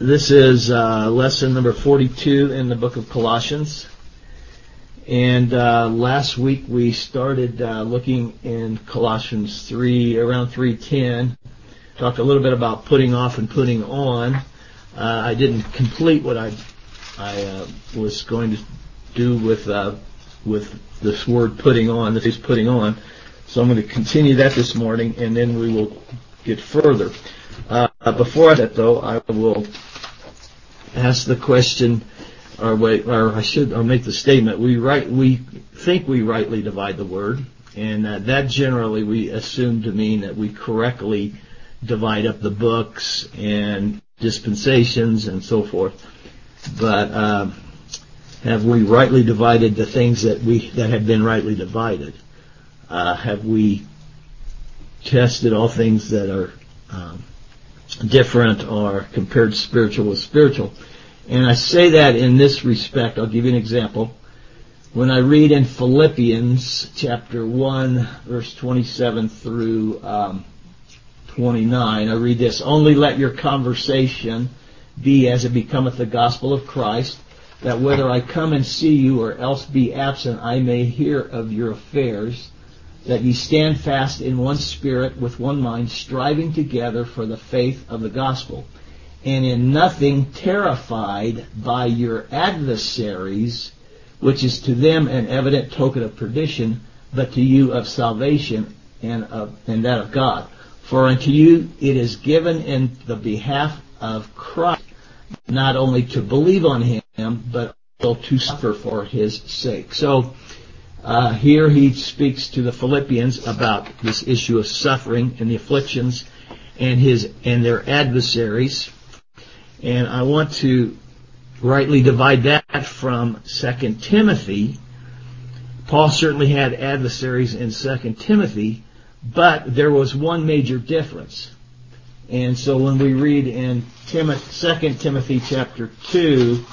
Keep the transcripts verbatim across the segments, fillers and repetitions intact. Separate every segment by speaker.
Speaker 1: This is uh, lesson number forty-two in the book of Colossians. And uh, last week we started uh, looking in Colossians three, around three ten. Talked a little bit about putting off and putting on. Uh, I didn't complete what I I uh, was going to do with uh, with this word putting on, this is putting on. So I'm going to continue that this morning, and then we will get further. Uh, before that, though, I will ask the question, or wait, or I should, I'll make the statement. We right, we think we rightly divide the word, and uh, that generally we assume to mean that we correctly divide up the books and dispensations and so forth. But uh, have we rightly divided the things that we that have been rightly divided? Uh, have we tested all things that are um, different or compared spiritual with spiritual? And I say that in this respect. I'll give you an example. When I read in Philippians chapter one, verse twenty-seven through um, twenty-nine, I read this: "Only let your conversation be as it becometh the gospel of Christ, that whether I come and see you or else be absent, I may hear of your affairs, that ye stand fast in one spirit, with one mind, striving together for the faith of the gospel, and in nothing terrified by your adversaries, which is to them an evident token of perdition, but to you of salvation, and of and that of God. For unto you it is given in the behalf of Christ, not only to believe on him, but also to suffer for his sake." So uh, here he speaks to the Philippians about this issue of suffering and the afflictions and his and their adversaries. And I want to rightly divide that from Second Timothy. Paul certainly had adversaries in Second Timothy, but there was one major difference. And so when we read in Second Timothy chapter two,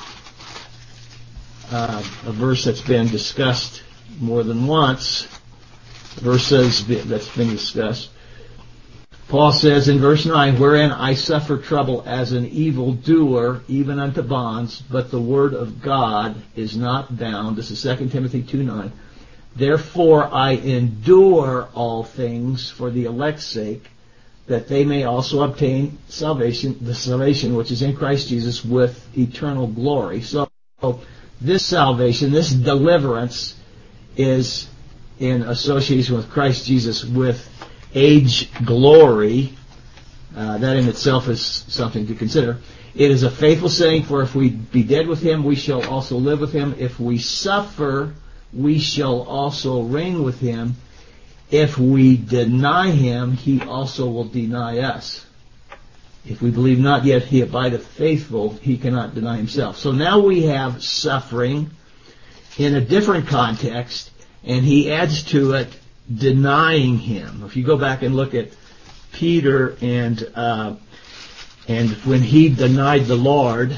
Speaker 1: uh, a verse that's been discussed more than once, verses that's been discussed, Paul says in verse nine, "Wherein I suffer trouble as an evildoer, even unto bonds, but the word of God is not bound." This is Second Timothy two nine. "Therefore I endure all things for the elect's sake, that they may also obtain salvation, the salvation which is in Christ Jesus with eternal glory." So this salvation, this deliverance, is in association with Christ Jesus with age glory. Uh, that in itself is something to consider. "It is a faithful saying, for if we be dead with him, we shall also live with him. If we suffer, we shall also reign with him. If we deny him, he also will deny us. If we believe not, yet he abideth faithful, he cannot deny himself." So now we have suffering in a different context, and he adds to it denying him. If you go back and look at Peter and uh, and when he denied the Lord,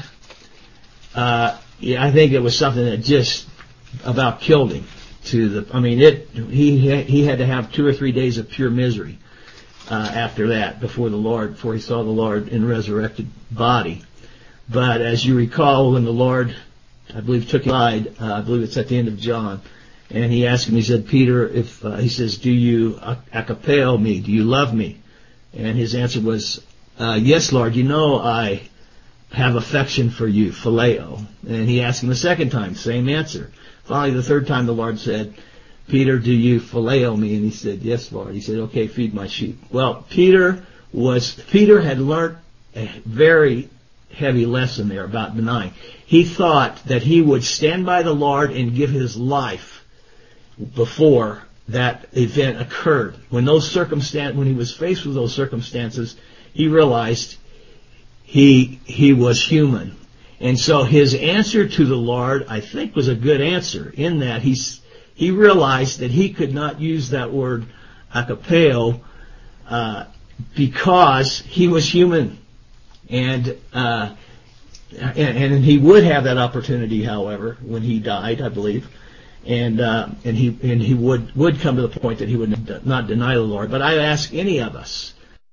Speaker 1: uh, yeah, I think it was something that just about killed him. To the, I mean, it. He he had to have two or three days of pure misery uh, after that before the Lord, before he saw the Lord in resurrected body. But as you recall, when the Lord, I believe, took him aside, uh, I believe it's at the end of John, and he asked him, he said, "Peter, if uh, he says, do you agapeo me? Do you love me?" And his answer was, uh, "Yes, Lord. You know I have affection for you, phileo." And he asked him a second time, same answer. Finally, the third time, the Lord said, "Peter, do you phileo me?" And he said, "Yes, Lord." He said, "Okay, feed my sheep." Well, Peter was Peter had learned a very heavy lesson there about denying. He thought that he would stand by the Lord and give his life before that event occurred. When those circumstan- when he was faced with those circumstances, he realized he he was human. And so his answer to the Lord, I think, was a good answer in that he he realized that he could not use that word agapeo uh, because he was human, and, uh, and and he would have that opportunity, however, when he died, I believe, and uh, and he and he would would come to the point that he would not deny the Lord. But I ask any of us,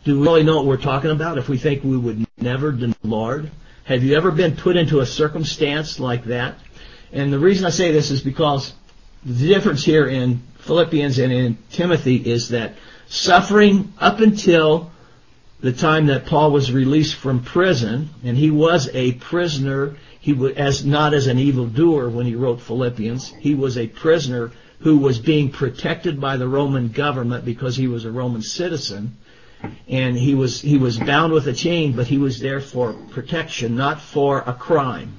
Speaker 1: do we really know what we're talking about if we think we would never deny the Lord? Have you ever been put into a circumstance like that? And the reason I say this is because the difference here in Philippians and in Timothy is that suffering up until the time that Paul was released from prison, and he was a prisoner, he was as not as an evildoer when he wrote Philippians. He was a prisoner who was being protected by the Roman government because he was a Roman citizen, and he was he was bound with a chain, but he was there for protection, not for a crime.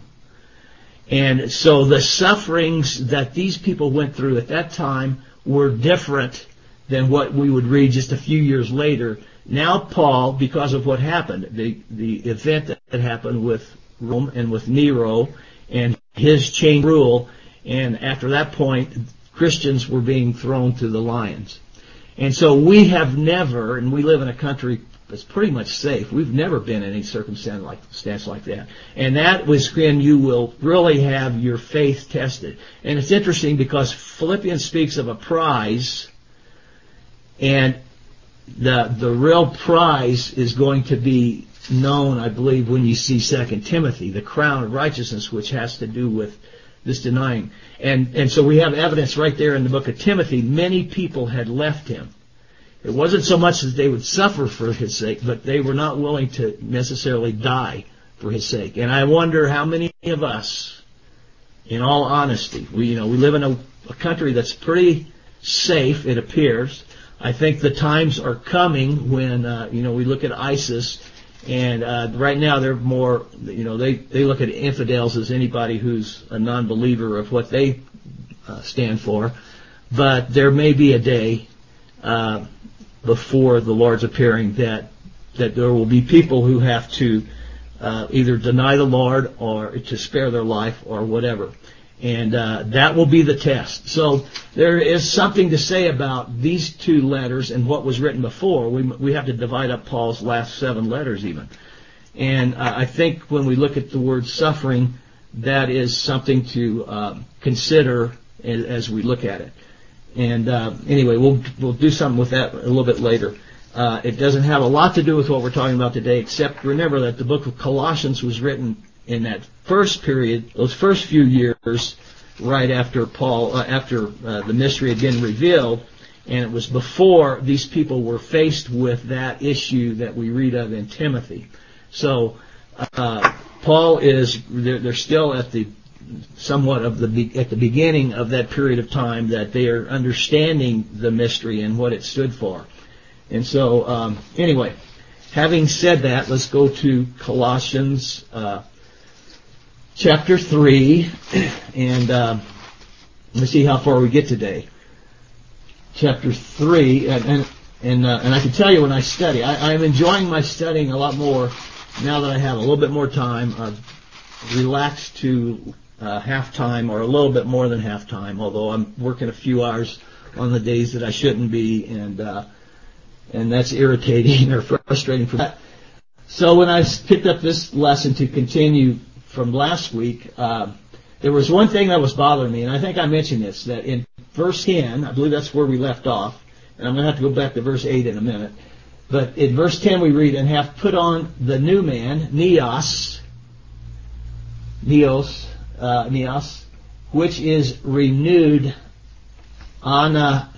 Speaker 1: And so the sufferings that these people went through at that time were different than what we would read just a few years later. Now Paul, because of what happened, the, the event that happened with Rome and with Nero and his chain rule, and after that point, Christians were being thrown to the lions. And so we have never, and we live in a country that's pretty much safe, we've never been in any circumstance like, stance like that. And that was when you will really have your faith tested. And it's interesting because Philippians speaks of a prize, and the the real prize is going to be known, I believe, when you see Second Timothy, the crown of righteousness, which has to do with this denying. And and so we have evidence right there in the book of Timothy. Many people had left him. It wasn't so much that they would suffer for his sake, but they were not willing to necessarily die for his sake. And I wonder how many of us, in all honesty, we you know we live in a, a country that's pretty safe, it appears. I think the times are coming when uh, you know we look at ISIS, and uh, right now they're more you know they they look at infidels as anybody who's a non-believer of what they uh, stand for. But there may be a day uh, before the Lord's appearing that that there will be people who have to uh, either deny the Lord or to spare their life or whatever. And uh, that will be the test. So there is something to say about these two letters and what was written before. We we have to divide up Paul's last seven letters even. And uh, I think when we look at the word suffering, that is something to uh, consider as, as we look at it. And uh, anyway, we'll we'll do something with that a little bit later. Uh, it doesn't have a lot to do with what we're talking about today, except remember that the book of Colossians was written in that first period, those first few years, right after Paul, uh, after uh, the mystery had been revealed, and it was before these people were faced with that issue that we read of in Timothy. So uh, Paul is they're, they're still at the somewhat of the at the beginning of that period of time that they are understanding the mystery and what it stood for. And so um, anyway, having said that, let's go to Colossians. Uh, Chapter three, and uh, let's see how far we get today. Chapter three, and and and, uh, and I can tell you when I study, I, I'm enjoying my studying a lot more now that I have a little bit more time. I've relaxed to uh, half time or a little bit more than half time, although I'm working a few hours on the days that I shouldn't be, and uh, and that's irritating or frustrating for that. So when I picked up this lesson to continue from last week, uh, there was one thing that was bothering me, and I think I mentioned this, that in verse ten, I believe that's where we left off, and I'm going to have to go back to verse eight in a minute, but in verse ten we read, and have put on the new man, neos, neos, uh, neos, which is renewed, ana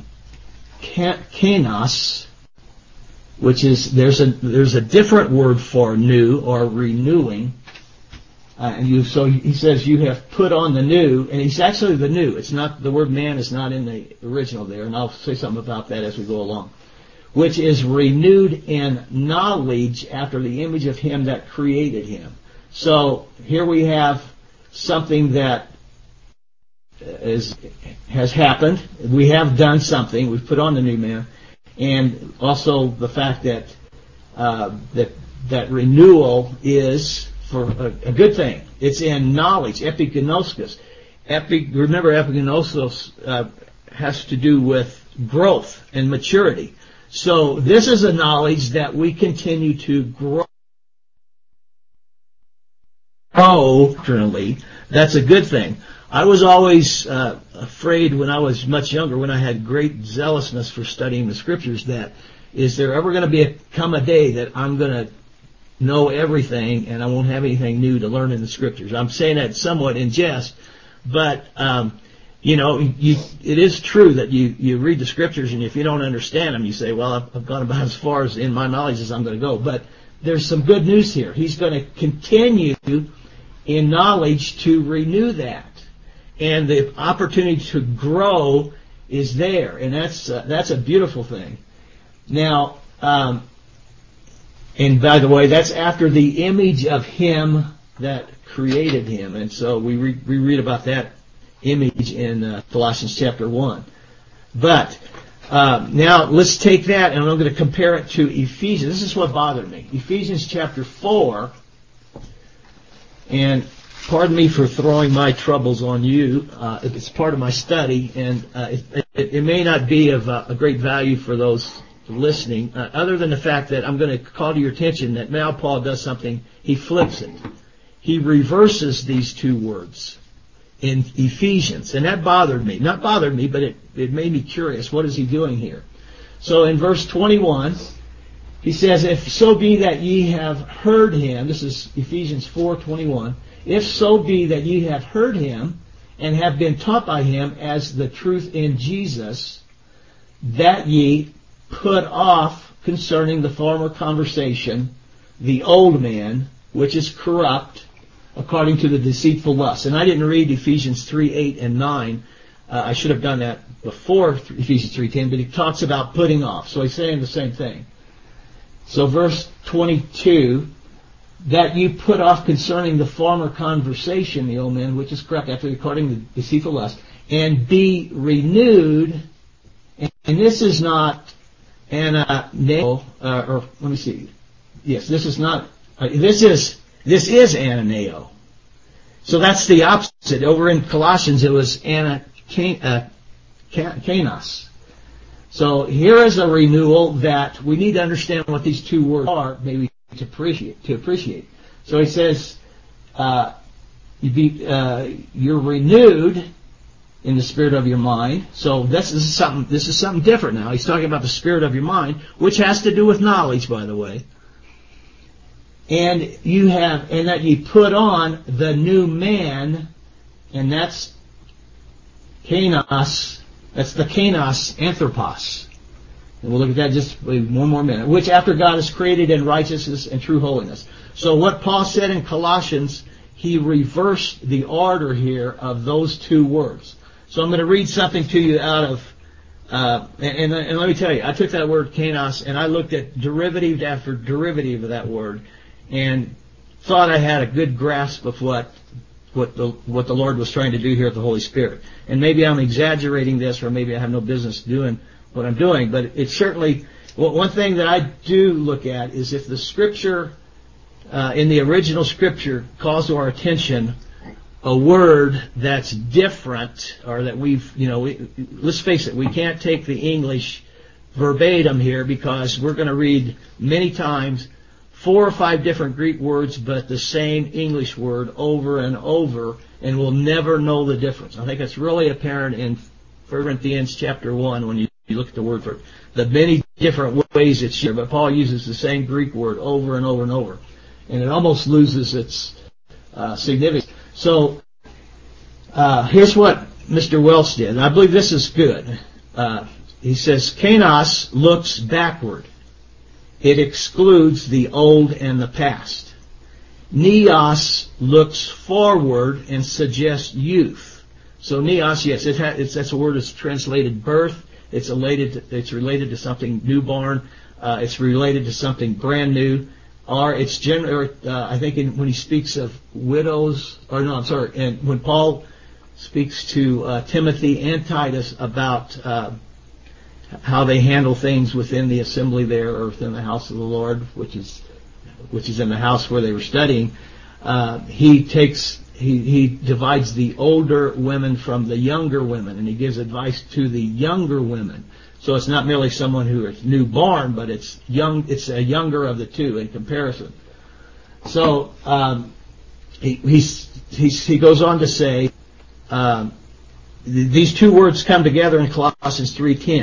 Speaker 1: kenos, which is, there's a, there's a different word for new or renewing. Uh, and you, so he says you have put on the new, and he's actually the new. It's not, the word man is not in the original there, and I'll say something about that as we go along. Which is renewed in knowledge after the image of him that created him. So here we have something that is, has happened. We have done something. We've put on the new man. And also the fact that, uh, that, that renewal is for a, a good thing. It's in knowledge, epigenosis. Epi, remember, epigenosis uh, has to do with growth and maturity. So this is a knowledge that we continue to grow. Doctrinally, that's a good thing. I was always uh, afraid when I was much younger, when I had great zealousness for studying the Scriptures, that is there ever going to be a, come a day that I'm going to know everything and I won't have anything new to learn in the Scriptures? I'm saying that somewhat in jest, but um, you know, you, it is true that you, you read the Scriptures, and if you don't understand them, you say, well, I've, I've gone about as far as in my knowledge as I'm going to go. But there's some good news here. He's going to continue in knowledge to renew that. And the opportunity to grow is there. And that's uh, that's a beautiful thing. Now, um, and by the way, that's after the image of Him that created Him. And so we, re- we read about that image in uh, Colossians chapter one. But uh, now let's take that, and I'm going to compare it to Ephesians. This is what bothered me. Ephesians chapter four, and pardon me for throwing my troubles on you. Uh, it's part of my study, and uh, it, it, it may not be of uh, a great value for those listening, uh, other than the fact that I'm going to call to your attention that now Paul does something. He flips it. He reverses these two words in Ephesians, and that bothered me. Not bothered me, but it, it made me curious. What is he doing here? So in verse twenty-one, he says, if so be that ye have heard him, this is Ephesians four twenty-one, if so be that ye have heard him and have been taught by him as the truth in Jesus, that ye put off concerning the former conversation the old man, which is corrupt, according to the deceitful lust. And I didn't read Ephesians three, eight, and nine. Uh, I should have done that before Ephesians three, ten, but he talks about putting off. So he's saying the same thing. So verse twenty-two, that you put off concerning the former conversation, the old man, which is corrupt, after according to the deceitful lust, and be renewed. And, and this is not ananeo, uh, or let me see. Yes, this is not, uh, this is This is ananeo. So that's the opposite. Over in Colossians, it was ana, uh, kanos. So here is a renewal that we need to understand what these two words are, maybe to appreciate. To appreciate. So he says, uh, you be, uh, you're renewed in the spirit of your mind. So this, this is something. This is something different now. He's talking about the spirit of your mind, which has to do with knowledge, by the way. And you have, and that you put on the new man, and that's kanos. That's the kanos anthropos. And we'll look at that just one more minute. Which after God is created in righteousness and true holiness. So what Paul said in Colossians, he reversed the order here of those two words. So I'm going to read something to you out of, uh, and, and, and let me tell you, I took that word kanos and I looked at derivative after derivative of that word, and thought I had a good grasp of what what the what the Lord was trying to do here with the Holy Spirit. And maybe I'm exaggerating this, or maybe I have no business doing what I'm doing, but it's certainly, well, one thing that I do look at is if the Scripture, uh, in the original Scripture, calls to our attention a word that's different, or that we've, you know, we, let's face it, we can't take the English verbatim here, because we're going to read many times four or five different Greek words, but the same English word over and over, and we'll never know the difference. I think it's really apparent in First Corinthians chapter one when you, you look at the word for it. The many different ways it's here, but Paul uses the same Greek word over and over and over, and it almost loses its uh, significance. So uh, here's what Mister Welch did, and I believe this is good. Uh, he says, kanos looks backward. It excludes the old and the past. Neos looks forward and suggests youth. So neos, yes, it ha- it's, that's a word that's translated birth. It's related to, it's related to something newborn. Uh, it's related to something brand new. Or it's generally, uh, I think in, when he speaks of widows, or no, I'm sorry, and when Paul speaks to uh, Timothy and Titus about uh, how they handle things within the assembly there, or within the house of the Lord, which is which is in the house where they were studying, uh, he takes he he divides the older women from the younger women, and he gives advice to the younger women. So it's not merely someone who is newborn, but it's young. It's a younger of the two in comparison. So um, he he's, he's, he goes on to say um, th- these two words come together in Colossians three ten.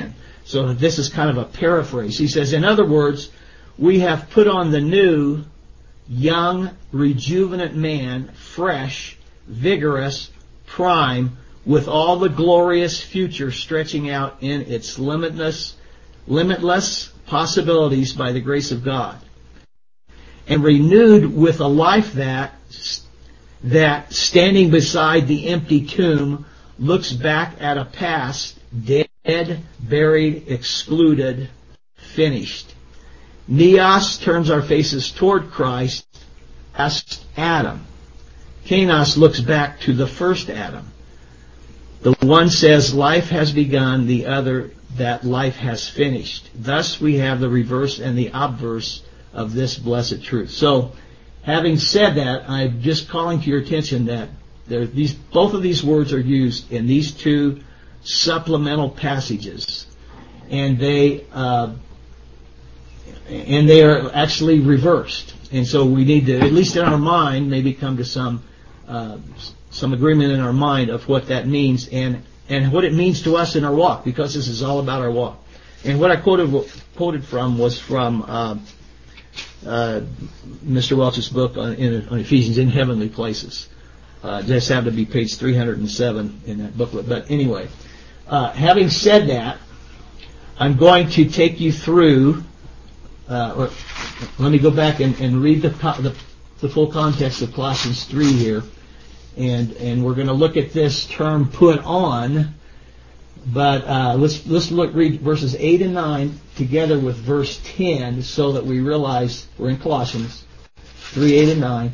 Speaker 1: So this is kind of a paraphrase. He says, in other words, we have put on the new, young, rejuvenant man, fresh, vigorous, prime, with all the glorious future stretching out in its limitless, limitless possibilities by the grace of God. And renewed with a life that, that standing beside the empty tomb, looks back at a past dead, buried, excluded, finished. Neos turns our faces toward Christ, past Adam. Kainos looks back to the first Adam. The one says life has begun, the other that life has finished. Thus we have the reverse and the obverse of this blessed truth. So, having said that, I'm just calling to your attention that there, these, both of these words are used in these two supplemental passages, and they uh, and they are actually reversed. And so we need to, at least in our mind, maybe come to some uh, some agreement in our mind of what that means and and what it means to us in our walk, because this is all about our walk. And what I quoted quoted from was from uh, uh, Mister Welch's book on, in, on Ephesians, in Heavenly Places. Uh, just happened to be page three hundred seven in that booklet. But anyway, uh, having said that, I'm going to take you through. Uh, or let me go back and, and read the, the the full context of Colossians three here, and and we're going to look at this term "put on." But uh, let's let's look read verses eight and nine together with verse ten, so that we realize we're in Colossians three, eight and nine.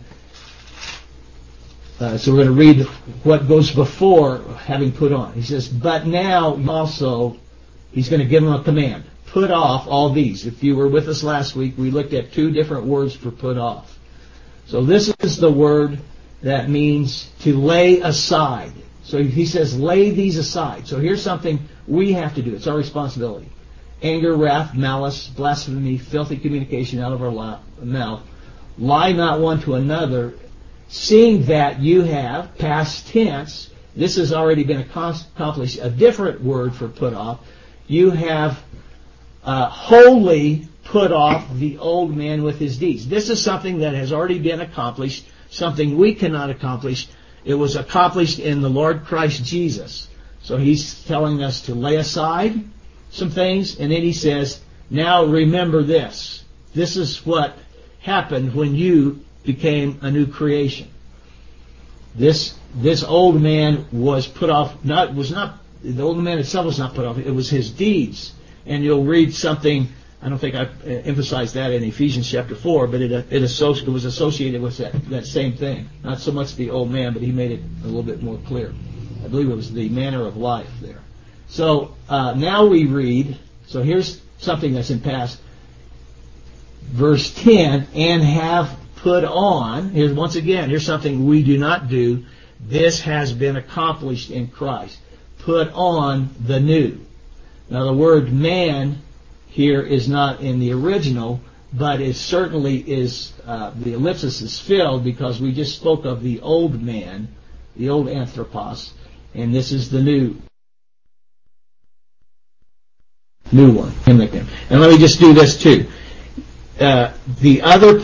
Speaker 1: Uh, so we're going to read what goes before having put on. He says, "But now also," he's going to give them a command. Put off all these. If you were with us last week, we looked at two different words for put off. So this is the word that means to lay aside. So he says, lay these aside. So here's something we have to do. It's our responsibility. Anger, wrath, malice, blasphemy, filthy communication out of our mouth. Lie not one to another, seeing that you have, past tense, this has already been accomplished, a different word for put off. You have Uh, wholly put off the old man with his deeds. This is something that has already been accomplished, something we cannot accomplish. It was accomplished in the Lord Christ Jesus. So he's telling us to lay aside some things, and then he says, now remember this. This is what happened when you became a new creation. This this old man was put off, not was not the old man itself was not put off, it was his deeds. And you'll read something, I don't think I emphasized that in Ephesians chapter four, but it, it, associ- it was associated with that, that same thing. Not so much the old man, but he made it a little bit more clear. I believe it was the manner of life there. So uh, now we read, so here's something that's in past. Verse ten, and have put on, here's once again, here's something we do not do. This has been accomplished in Christ. Put on the new. Now the word man here is not in the original, but it certainly is, uh, the ellipsis is filled because we just spoke of the old man, the old anthropos, and this is the new new one. And let me just do this too. Uh, the other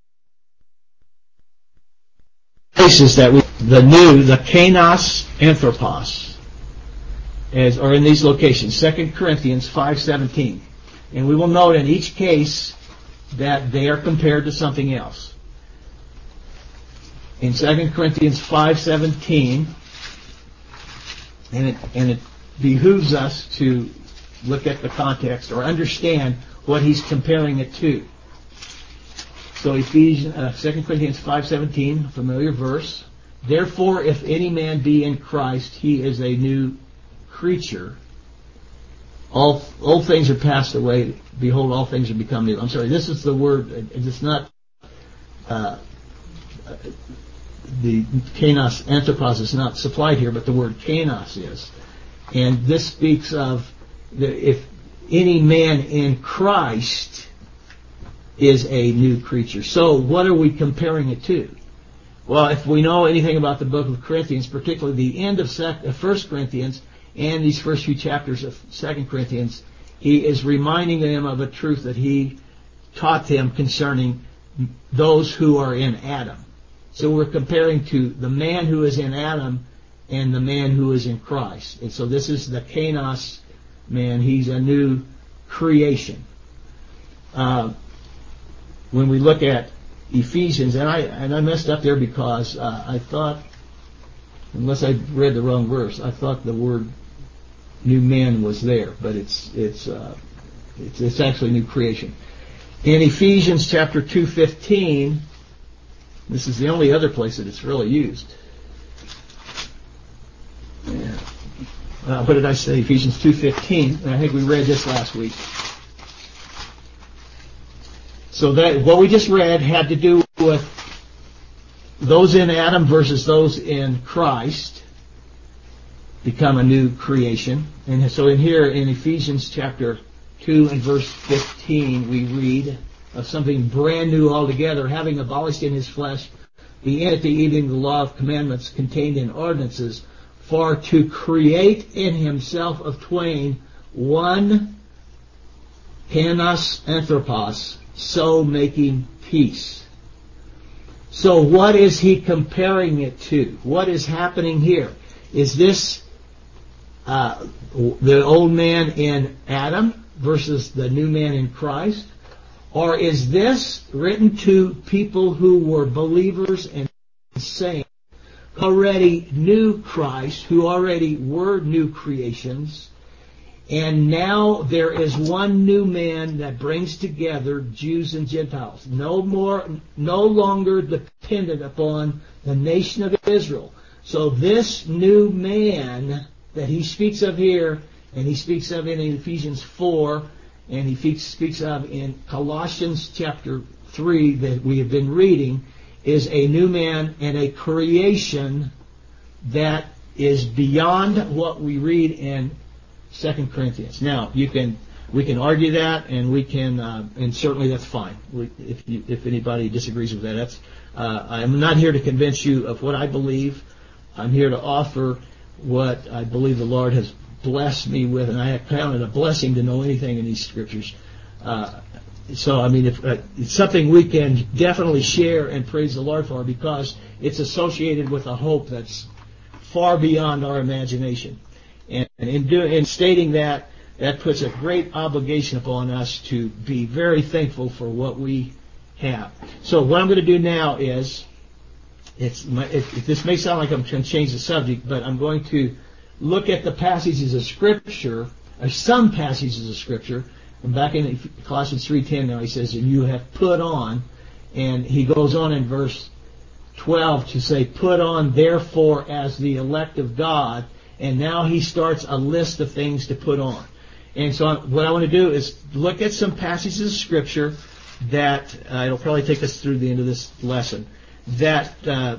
Speaker 1: places that we, the new, the kainos anthropos, As, are in these locations, Second Corinthians five seventeen. And we will note in each case that they are compared to something else. In Second Corinthians five seventeen, and it, and it behooves us to look at the context or understand what he's comparing it to. So Ephesians, uh, Second Corinthians five seventeen, familiar verse. Therefore, if any man be in Christ, he is a new creature. All old things are passed away. Behold, all things are become new. I'm sorry, this is the word. It's not uh, the kainos anthropos is not supplied here, but the word kainos is. And this speaks of the, if any man in Christ is a new creature. So what are we comparing it to? Well, if we know anything about the book of Corinthians, particularly the end of First Corinthians, and these first few chapters of Second Corinthians, he is reminding them of a truth that he taught them concerning those who are in Adam. So we're comparing to the man who is in Adam and the man who is in Christ. And so this is the Kainos man. He's a new creation. Uh, when we look at Ephesians, and I and I messed up there because uh, I thought, unless I read the wrong verse, I thought the word new man was there, but it's it's uh, it's, it's actually new creation. In Ephesians chapter two fifteen, this is the only other place that it's really used. Yeah. Uh, what did I say? Ephesians two fifteen. I think we read this last week. So that what we just read had to do with those in Adam versus those in Christ become a new creation. And so in here in Ephesians chapter two and verse fifteen, we read of something brand new altogether, having abolished in his flesh the enmity, even the law of commandments contained in ordinances, for to create in himself of twain one Kainos Anthropos, so making peace. So what is he comparing it to? What is happening here? Is this uh, the old man in Adam versus the new man in Christ? Or is this written to people who were believers and saints, who already knew Christ, who already were new creations, and now there is one new man that brings together Jews and Gentiles, no more, no longer dependent upon the nation of Israel. So this new man that he speaks of here, and he speaks of in Ephesians four, and he speaks of in Colossians chapter three that we have been reading, is a new man and a creation that is beyond what we read in Second Corinthians. Now, you can we can argue that, and we can, uh, and certainly that's fine. We, if you, if anybody disagrees with that, that's. Uh, I'm not here to convince you of what I believe. I'm here to offer what I believe the Lord has blessed me with, and I have count it a blessing to know anything in these scriptures. Uh, so, I mean, if, uh, it's something we can definitely share and praise the Lord for, because it's associated with a hope that's far beyond our imagination. And in, do, in stating that, that puts a great obligation upon us to be very thankful for what we have. So what I'm going to do now is, it's my, if, if this may sound like I'm trying to change the subject, but I'm going to look at the passages of Scripture, or some passages of Scripture. And back in Colossians three ten now, he says, and you have put on, and he goes on in verse twelve to say, put on therefore as the elect of God, and now he starts a list of things to put on. And so what I want to do is look at some passages of Scripture that, uh, it'll probably take us through the end of this lesson, that uh,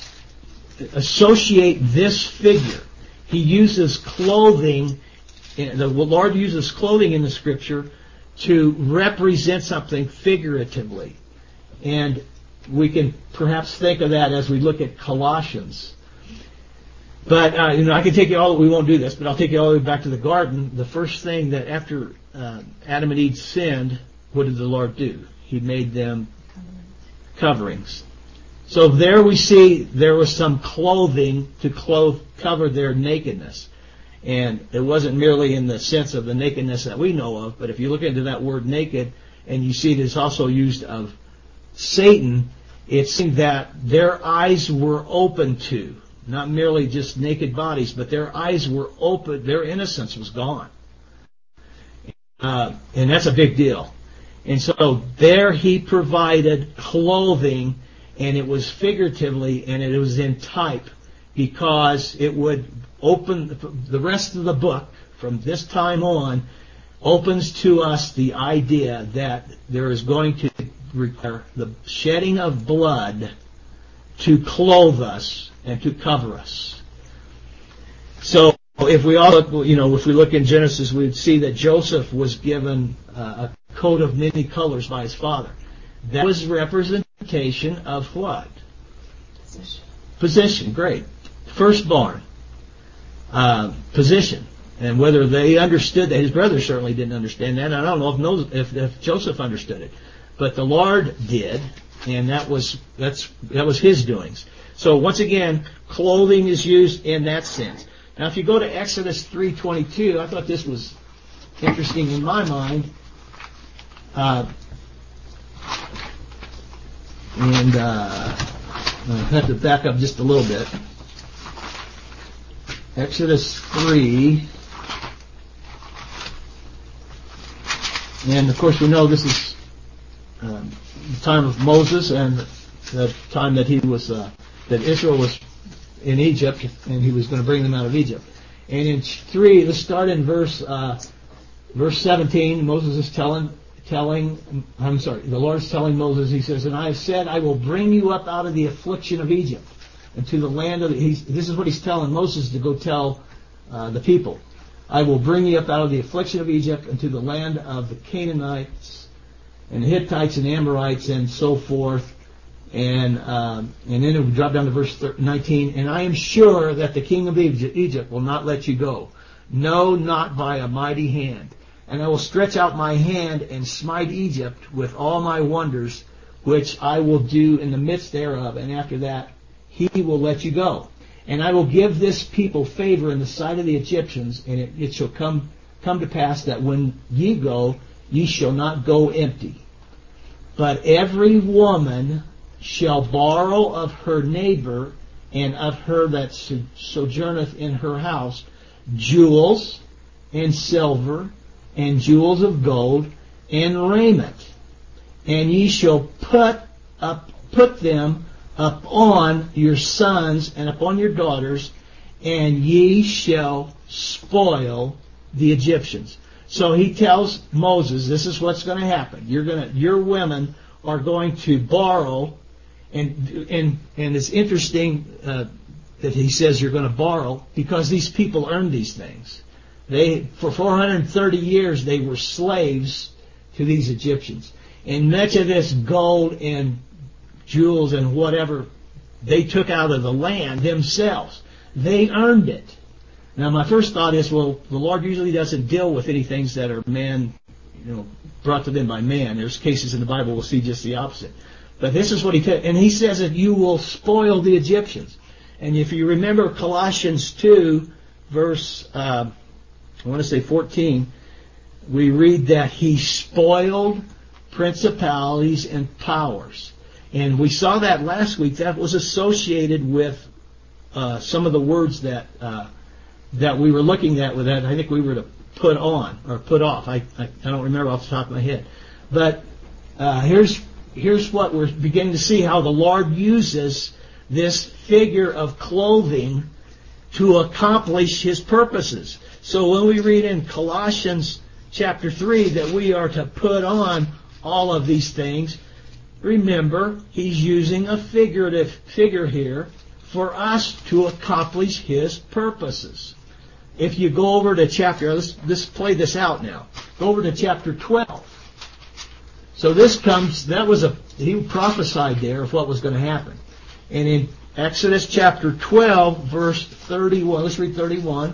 Speaker 1: associate this figure. He uses clothing, the Lord uses clothing in the Scripture to represent something figuratively. And we can perhaps think of that as we look at Colossians. But, uh, you know, I can take you all, we won't do this, but I'll take you all the way back to the garden. The first thing that after uh, Adam and Eve sinned, what did the Lord do? He made them coverings. So there we see there was some clothing to clothe, cover their nakedness. And it wasn't merely in the sense of the nakedness that we know of, but if you look into that word naked, and you see it is also used of Satan, it's that their eyes were open to, not merely just naked bodies, but their eyes were open, their innocence was gone. Uh, and that's a big deal. And so there he provided clothing, and it was figuratively, and it was in type, because it would open, the rest of the book from this time on opens to us the idea that there is going to require the shedding of blood to clothe us and to cover us. So if we all look, you know, if we look in Genesis, we'd see that Joseph was given uh, a coat of many colors by his father. That was representation of what? Position. Position, great. Firstborn. Uh, position. And whether they understood that, his brothers certainly didn't understand that. I don't know if, knows, if, if Joseph understood it, but the Lord did, and that was that's that was his doings. So once again, clothing is used in that sense. Now, if you go to Exodus three twenty-two, I thought this was interesting in my mind, uh, and uh, I have to back up just a little bit. Exodus three. And of course we know this is um, the time of Moses and the time that he was, uh, that Israel was in Egypt and he was going to bring them out of Egypt. And in three, let's start in verse, uh, verse seventeen. Moses is telling, telling, I'm sorry, the Lord is telling Moses, he says, and I have said, I will bring you up out of the affliction of Egypt and to the land of the, he's, this is what he's telling Moses to go tell uh, the people. I will bring you up out of the affliction of Egypt into the land of the Canaanites and the Hittites and Amorites and so forth. And um, and then it will drop down to verse nineteen. And I am sure that the king of Egypt will not let you go. No, not by a mighty hand. And I will stretch out my hand and smite Egypt with all my wonders, which I will do in the midst thereof. And after that, he will let you go. And I will give this people favor in the sight of the Egyptians, and it, it shall come come to pass that when ye go, ye shall not go empty. But every woman shall borrow of her neighbor and of her that sojourneth in her house jewels and silver and jewels of gold and raiment. And ye shall put up put them upon your sons and upon your daughters, and ye shall spoil the Egyptians. So he tells Moses, this is what's going to happen. You're going to, your women are going to borrow, and and and it's interesting uh, that he says you're going to borrow because these people earned these things. They for four hundred thirty years they were slaves to these Egyptians, and much of this gold and jewels and whatever they took out of the land themselves. They earned it. Now my first thought is, well, the Lord usually doesn't deal with any things that are man, you know, brought to them by man. There's cases in the Bible we'll see just the opposite. But this is what he t- and he says that you will spoil the Egyptians. And if you remember Colossians two, verse uh, I want to say fourteen, we read that he spoiled principalities and powers. And we saw that last week. That was associated with uh, some of the words that uh, that we were looking at with that. I think we were to put on or put off. I, I, I don't remember off the top of my head. But uh, here's here's what we're beginning to see, how the Lord uses this figure of clothing to accomplish his purposes. So when we read in Colossians chapter three that we are to put on all of these things, remember, he's using a figurative figure here for us to accomplish his purposes. If you go over to chapter, let's, let's play this out now. Go over to chapter twelve. So this comes, that was a, he prophesied there of what was going to happen. And in Exodus chapter twelve, verse thirty-one, let's read thirty-one.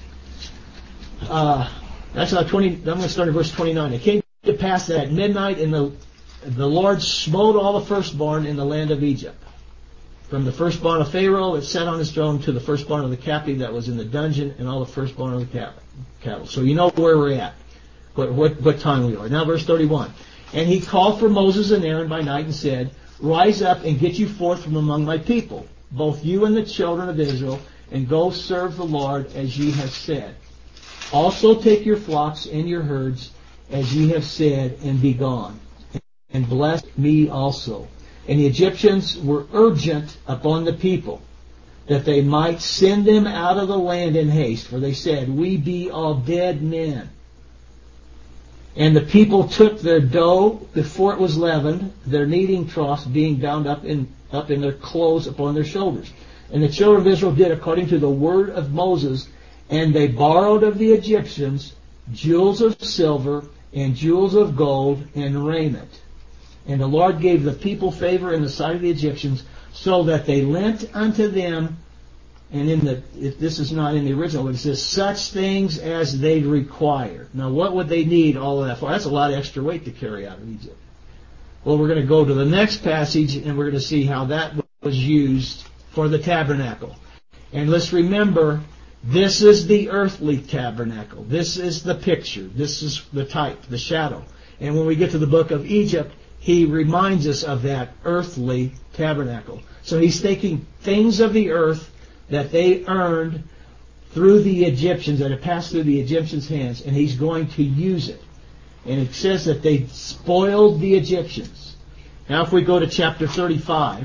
Speaker 1: Uh, that's not twenty, I'm going to start at verse twenty-nine. It came to pass that at midnight in the The Lord smote all the firstborn in the land of Egypt, from the firstborn of Pharaoh that sat on his throne to the firstborn of the captive that was in the dungeon, and all the firstborn of the cattle. So you know where we're at, what, what, what time we are. Now verse thirty-one. And he called for Moses and Aaron by night and said, Rise up and get you forth from among my people, both you and the children of Israel, and go serve the Lord as ye have said. Also take your flocks and your herds as ye have said, and be gone. And bless me also. And the Egyptians were urgent upon the people, that they might send them out of the land in haste. For they said, We be all dead men. And the people took their dough before it was leavened, their kneading troughs being bound up in up in their clothes upon their shoulders. And the children of Israel did according to the word of Moses, and they borrowed of the Egyptians jewels of silver and jewels of gold and raiment. And the Lord gave the people favor in the sight of the Egyptians, so that they lent unto them and in the if this is not in the original, but it says such things as they require. Now, what would they need all of that for? That's a lot of extra weight to carry out of Egypt. Well, we're going to go to the next passage, and we're going to see how that was used for the tabernacle. And let's remember, this is the earthly tabernacle. This is the picture. This is the type, the shadow. And when we get to the book of Egypt, he reminds us of that earthly tabernacle. So he's taking things of the earth that they earned through the Egyptians, that had passed through the Egyptians' hands, and he's going to use it. And it says that they spoiled the Egyptians. Now if we go to chapter thirty-five,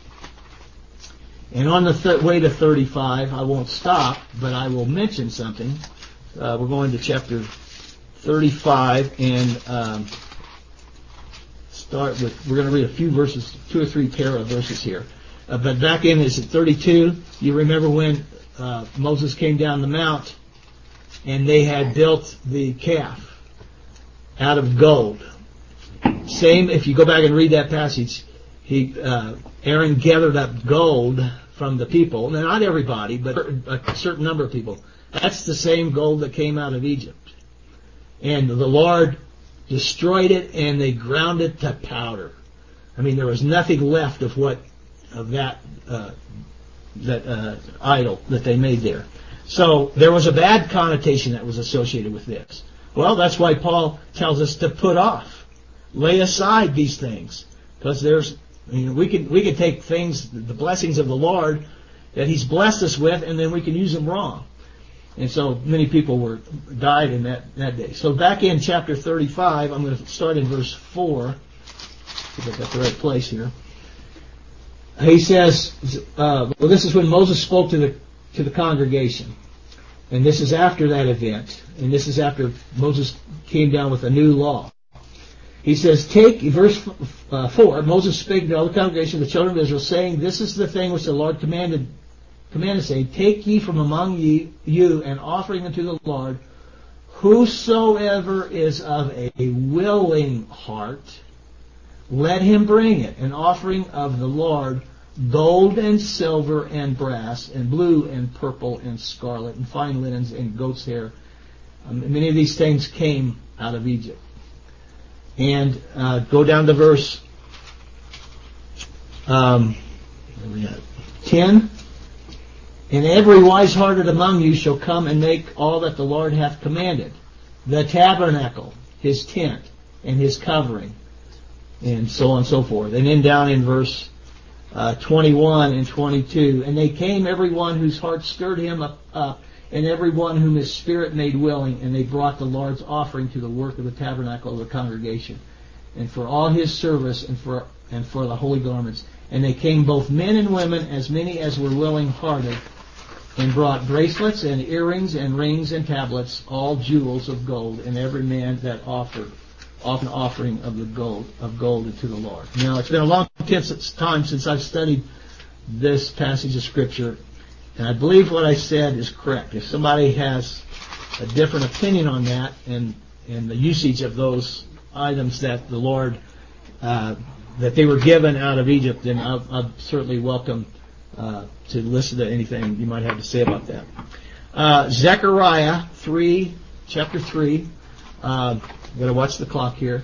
Speaker 1: and on the th- way to thirty-five, I won't stop, but I will mention something. Uh, we're going to chapter thirty-five, and um, start with, we're going to read a few verses, two or three pair of verses here. Uh, but back in, is it thirty-two? You remember when uh, Moses came down the mount, and they had built the calf out of gold. Same, if you go back and read that passage, he uh, Aaron gathered up gold from the people. Now, not everybody, but a certain number of people. That's the same gold that came out of Egypt. And the Lord destroyed it, and they ground it to powder. I mean, there was nothing left of what of that uh, that uh, idol that they made there. So there was a bad connotation that was associated with this. Well, that's why Paul tells us to put off, lay aside these things, because there's, you know, we can we can take things, the blessings of the Lord that He's blessed us with, and then we can use them wrong. And so many people were died in that, that day. So back in chapter thirty-five, I'm going to start in verse four. If I got the right place here. He says, uh, well, this is when Moses spoke to the to the congregation. And this is after that event. And this is after Moses came down with a new law. He says, take, verse uh, four, Moses spake to all the congregation of the children of Israel, saying, this is the thing which the Lord commanded, commanded saying, take ye from among ye, you an offering unto the Lord, whosoever is of a willing heart, let him bring it, an offering of the Lord, gold and silver and brass and blue and purple and scarlet and fine linens and goat's hair. Um, many of these things came out of Egypt. And uh, go down to verse um, where we at? ten. And every wise-hearted among you shall come and make all that the Lord hath commanded, the tabernacle, his tent, and his covering, and so on and so forth. And then down in verse Uh, twenty-one and twenty-two, and they came every one whose heart stirred him up, up, and every one whom his spirit made willing, and they brought the Lord's offering to the work of the tabernacle of the congregation, and for all his service, and for and for the holy garments. And they came both men and women, as many as were willing-hearted, and brought bracelets and earrings and rings and tablets, all jewels of gold, and every man that offered off an offering of the gold of gold to the Lord. Now, it's been a long time since I've studied this passage of Scripture, and I believe what I said is correct. If somebody has a different opinion on that and and the usage of those items that the Lord uh, that they were given out of Egypt, then I'll, I'll certainly welcome uh, to listen to anything you might have to say about that. Uh, Zechariah three, chapter three. Uh, I'm going to watch the clock here.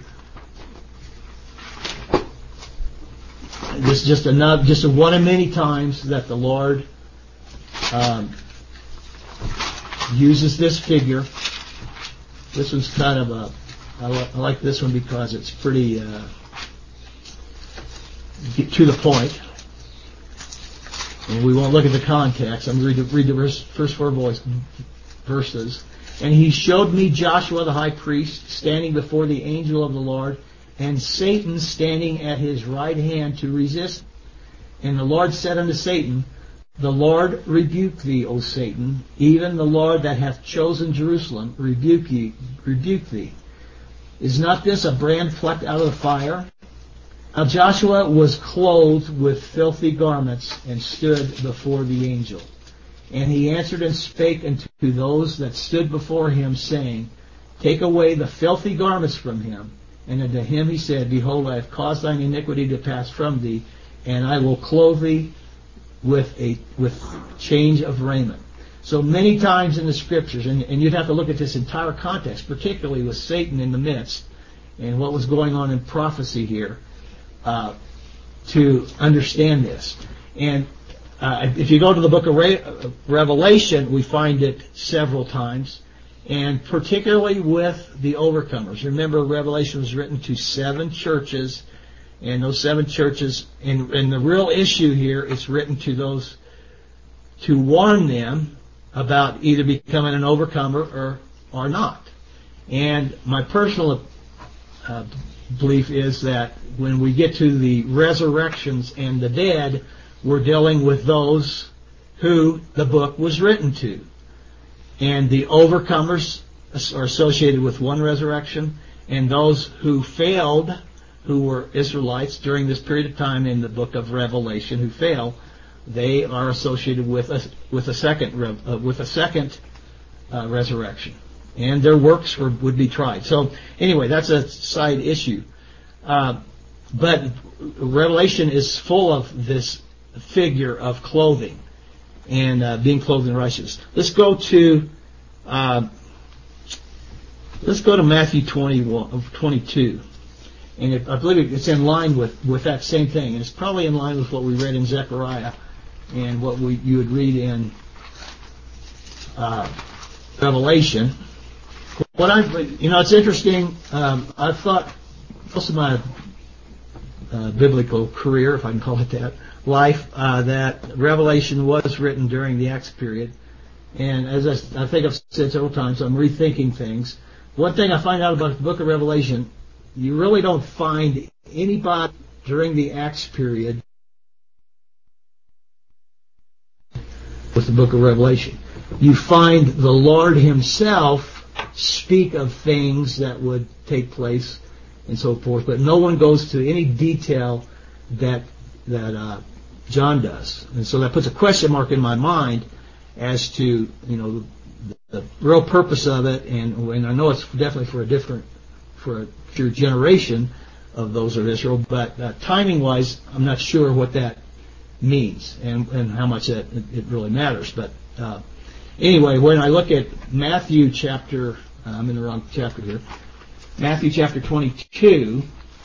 Speaker 1: This is just another, just one of many times that the Lord um, uses this figure. This one's kind of a, I, li- I like this one because it's pretty uh, to the point. And we won't look at the context. I'm going to read the, read the verse, first four voice, verses. And he showed me Joshua the high priest standing before the angel of the Lord, and Satan standing at his right hand to resist. And the Lord said unto Satan, the Lord rebuke thee, O Satan, even the Lord that hath chosen Jerusalem, rebuke ye, rebuke thee. Is not this a brand plucked out of the fire? Now Joshua was clothed with filthy garments, and stood before the angel. And he answered and spake unto those that stood before him, saying, take away the filthy garments from him. And unto him he said, behold, I have caused thine iniquity to pass from thee, and I will clothe thee with a with change of raiment. So many times in the Scriptures, and, and you'd have to look at this entire context, particularly with Satan in the midst, and what was going on in prophecy here, uh, to understand this. And uh, if you go to the book of Re- Revelation, we find it several times, and particularly with the overcomers. Remember, Revelation was written to seven churches, and those seven churches, and, and the real issue here is written to those, to warn them about either becoming an overcomer or, or not. And my personal uh, belief is that when we get to the resurrections and the dead, we're dealing with those who the book was written to. And the overcomers are associated with one resurrection, and those who failed, who were Israelites during this period of time in the book of Revelation, who failed, they are associated with a, with a second uh, with a second uh, resurrection, and their works were, would be tried. So anyway, that's a side issue. Uh, but Revelation is full of this figure of clothing and uh, being clothed in righteousness. Let's go to uh, let's go to Matthew twenty-one, twenty-two. And it, I believe it's in line with, with that same thing. And it's probably in line with what we read in Zechariah and what we you would read in uh, Revelation. What I, you know, it's interesting. Um, I've thought most of my uh, biblical career, if I can call it that, life, uh, that Revelation was written during the Acts period. And as I, I think I've said several times, I'm rethinking things. One thing I find out about the book of Revelation, you really don't find anybody during the Acts period with the book of Revelation. You find the Lord himself speak of things that would take place and so forth, but no one goes to any detail that that uh, John does. And so that puts a question mark in my mind as to, you know, the, the real purpose of it, and, and I know it's definitely for a different, for a future generation of those of Israel, but uh, timing-wise, I'm not sure what that means and, and how much that it, it really matters. But uh, anyway, when I look at Matthew chapter, uh, I'm in the wrong chapter here, Matthew chapter twenty-two,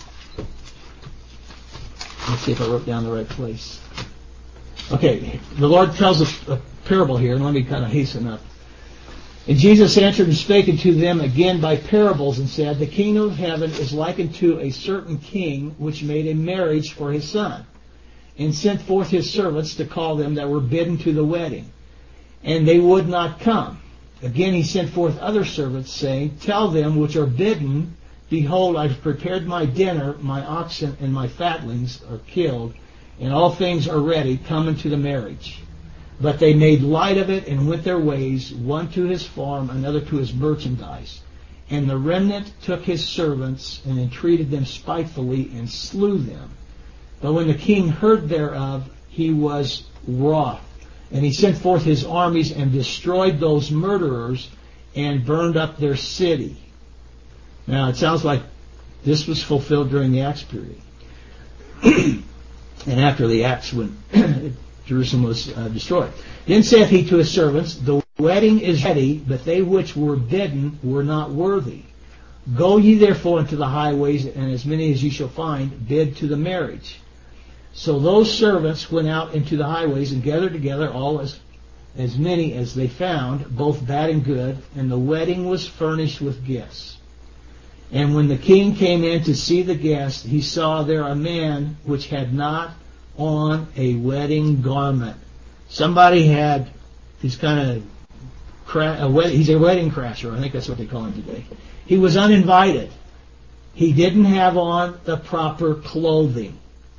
Speaker 1: let's see if I wrote down the right place. Okay, the Lord tells a, a parable here, and let me kind of hasten up. And Jesus answered and spake unto them again by parables, and said, The kingdom of heaven is likened to a certain king, which made a marriage for his son, and sent forth his servants to call them that were bidden to the wedding. And they would not come. Again he sent forth other servants, saying, Tell them which are bidden, Behold, I have prepared my dinner, my oxen and my fatlings are killed, and all things are ready, come unto the marriage. But they made light of it and went their ways, one to his farm, another to his merchandise. And the remnant took his servants and entreated them spitefully and slew them. But when the king heard thereof, he was wroth. And he sent forth his armies and destroyed those murderers and burned up their city. Now it sounds like this was fulfilled during the Acts period. And after the Acts, when Jerusalem was uh, destroyed. Then saith he to his servants, The wedding is ready, but they which were bidden were not worthy. Go ye therefore into the highways, and as many as ye shall find, bid to the marriage. So those servants went out into the highways and gathered together all as, as many as they found, both bad and good, and the wedding was furnished with gifts. And when the king came in to see the guests, he saw there a man which had not on a wedding garment. Somebody had, he's kind of, cra- a wed- he's a wedding crasher, I think that's what they call him today. He was uninvited. He didn't have on the proper clothing.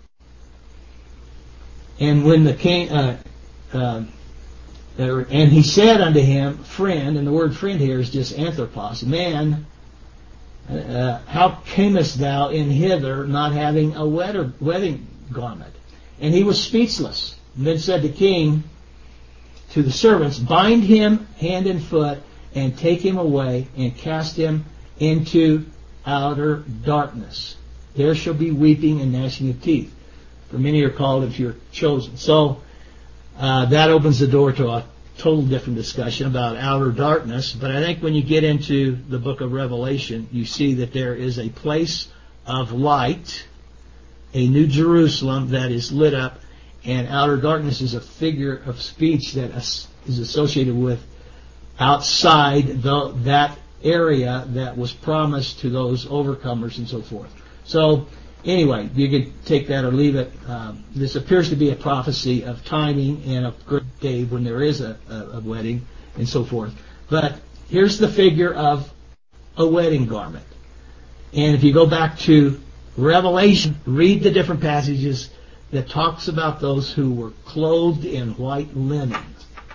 Speaker 1: And when the king, uh, uh, and he said unto him, Friend, and the word friend here is just anthropos, man, uh, how camest thou in hither not having a wedder, wedding garment? And he was speechless. And then said the king to the servants, Bind him hand and foot, and take him away, and cast him into outer darkness. There shall be weeping and gnashing of teeth. For many are called if you're chosen. So Uh, that opens the door to a total different discussion about outer darkness. But I think when you get into the book of Revelation, you see that there is a place of light, a New Jerusalem that is lit up, and outer darkness is a figure of speech that is associated with outside the, that area that was promised to those overcomers and so forth. So anyway, you could take that or leave it. Um, this appears to be a prophecy of timing and a good day when there is a, a, a wedding and so forth. But here's the figure of a wedding garment. And if you go back to Revelation, read the different passages that talks about those who were clothed in white linen.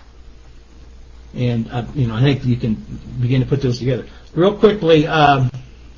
Speaker 1: And, uh, you know, I think you can begin to put those together. Real quickly, um,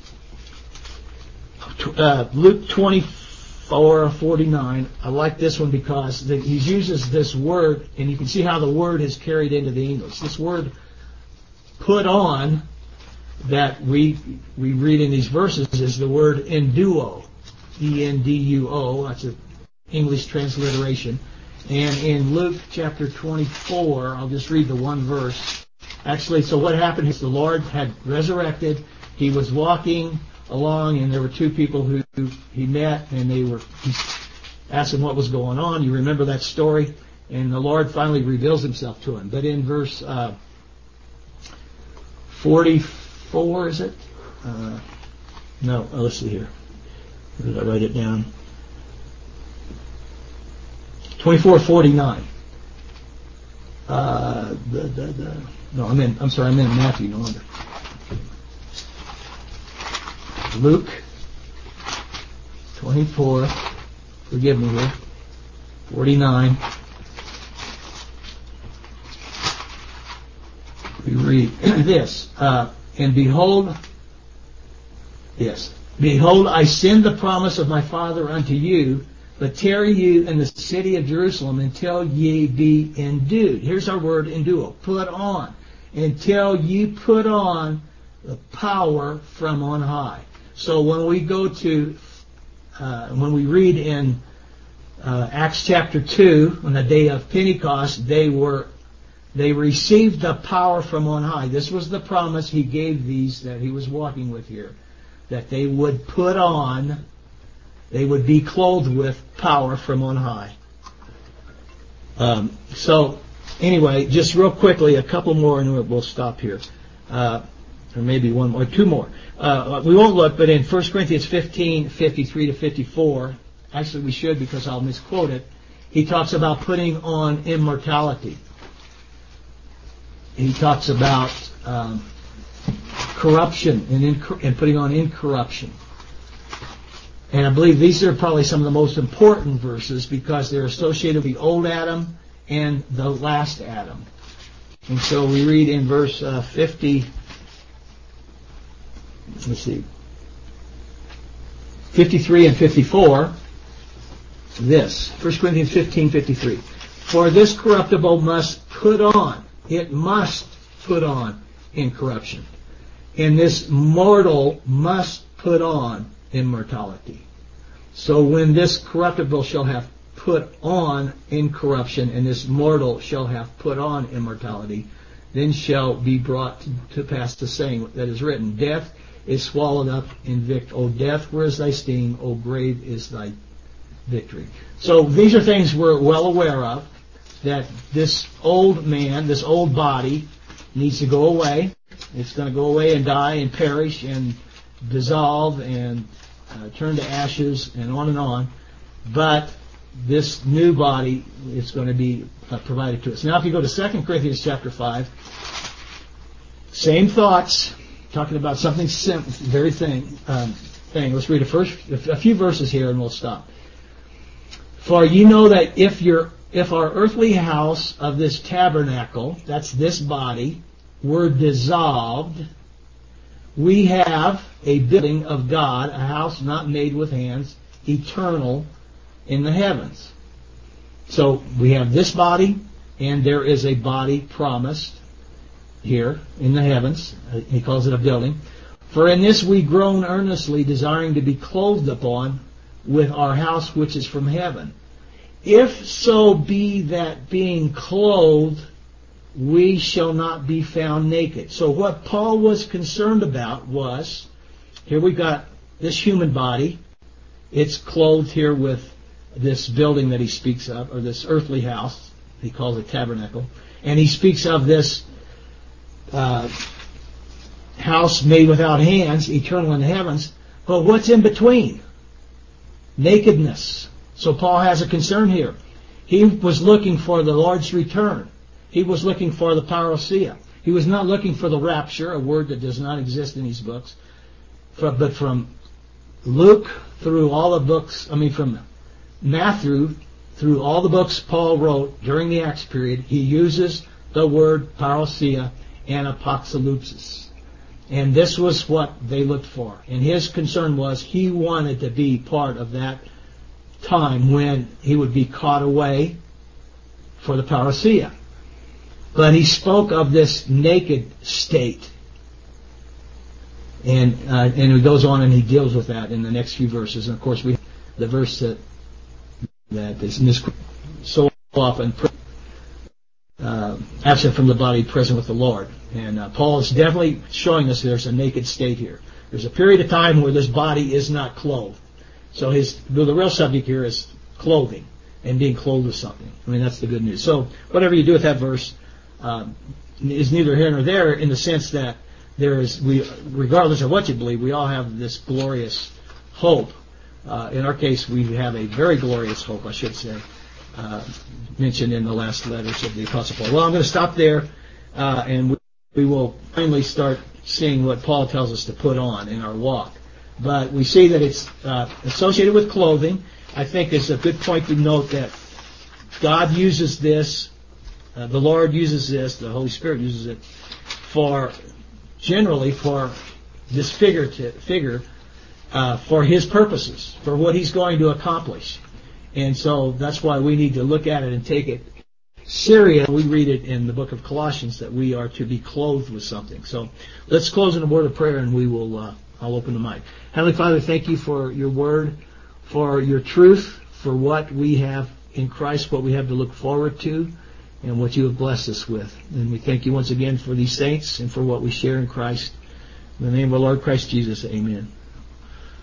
Speaker 1: uh, Luke twenty-four forty-nine, I like this one because the, he uses this word, and you can see how the word is carried into the English. This word, put on, that we we read in these verses is the word enduo, E N D U O. That's an English transliteration. And in Luke chapter twenty-four, I'll just read the one verse. Actually, so what happened is the Lord had resurrected. He was walking along, and there were two people who he met, and they were he asked him what was going on. You remember that story? And the Lord finally reveals himself to him. But in verse uh, forty-four, is it? Uh, no, oh, let's see here. Where did I write it down? twenty-four forty-nine. Uh, the, the, the, no, I'm in. I'm sorry. I'm in Matthew. No wonder. Luke twenty-four. Forgive me here. forty-nine. We read this. Uh, and behold, yes, behold, I send the promise of my Father unto you. But tarry you in the city of Jerusalem until ye be endued. Here's our word enduo, put on. Until you put on the power from on high. So when we go to, uh, when we read in uh, Acts chapter two, on the day of Pentecost, they were, they received the power from on high. This was the promise he gave these that he was walking with here, that they would put on. They would be clothed with power from on high. Um, so, anyway, just real quickly, a couple more, and we'll stop here. Uh, or maybe one more, two more. Uh, we won't look, but in First Corinthians fifteen, fifty-three to fifty-four, actually we should because I'll misquote it, he talks about putting on immortality. He talks about um, corruption and, inc- and putting on incorruption. And I believe these are probably some of the most important verses because they're associated with the old Adam and the last Adam. And so we read in verse uh, fifty, let's see, fifty-three and fifty-four, this, First Corinthians fifteen, fifty-three. For this corruptible must put on, it must put on incorruption. And this mortal must put on immortality. So when this corruptible shall have put on incorruption, and this mortal shall have put on immortality, then shall be brought to pass the saying that is written, death is swallowed up in victory. O death, where is thy sting? O grave, is thy victory. So these are things we're well aware of, that this old man, this old body, needs to go away. It's going to go away and die and perish and dissolve and uh, turn to ashes and on and on. But this new body is going to be uh, provided to us. Now if you go to Second Corinthians chapter five, same thoughts, talking about something sim- very thing, um, thing. Let's read a, first, a few verses here and we'll stop. For you know that if your if our earthly house of this tabernacle, that's this body, were dissolved, we have a building of God, a house not made with hands, eternal in the heavens. So we have this body, and there is a body promised here in the heavens. He calls it a building. For in this we groan earnestly, desiring to be clothed upon with our house which is from heaven. if so be that being clothed, we shall not be found naked. So what Paul was concerned about was, here we got this human body. It's clothed here with this building that he speaks of, or this earthly house. He calls it tabernacle. And he speaks of this uh, house made without hands, eternal in the heavens. But what's in between? Nakedness. So Paul has a concern here. He was looking for the Lord's return. He was looking for the parousia. He was not looking for the rapture, a word that does not exist in these books. But from Luke through all the books, I mean from Matthew through all the books Paul wrote during the Acts period, he uses the word parousia and apocalypsis. And this was what they looked for. And his concern was he wanted to be part of that time when he would be caught away for the parousia. But he spoke of this naked state. And uh, and he goes on and he deals with that in the next few verses. And of course, we have the verse that that is misquoted so often, uh, absent from the body, present with the Lord. And uh, Paul is definitely showing us there's a naked state here. There's a period of time where this body is not clothed. So his the real subject here is clothing and being clothed with something. I mean, that's the good news. So whatever you do with that verse uh, is neither here nor there, in the sense that there is, we, regardless of what you believe, we all have this glorious hope. Uh, in our case, we have a very glorious hope, I should say, uh, mentioned in the last letters of the Apostle Paul. Well, I'm going to stop there, uh, and we, we will finally start seeing what Paul tells us to put on in our walk. But we see that it's uh, associated with clothing. I think it's a good point to note that God uses this, uh, the Lord uses this, the Holy Spirit uses it for, generally for this figure, to, figure uh, for His purposes, for what He's going to accomplish. And so that's why we need to look at it and take it serious. We read it in the book of Colossians that we are to be clothed with something. So let's close in a word of prayer, and we will, uh, I'll open the mic. Heavenly Father, thank you for your word, for your truth, for what we have in Christ, what we have to look forward to, and what you have blessed us with. And we thank you once again for these saints and for what we share in Christ. In the name of our Lord Christ Jesus, amen.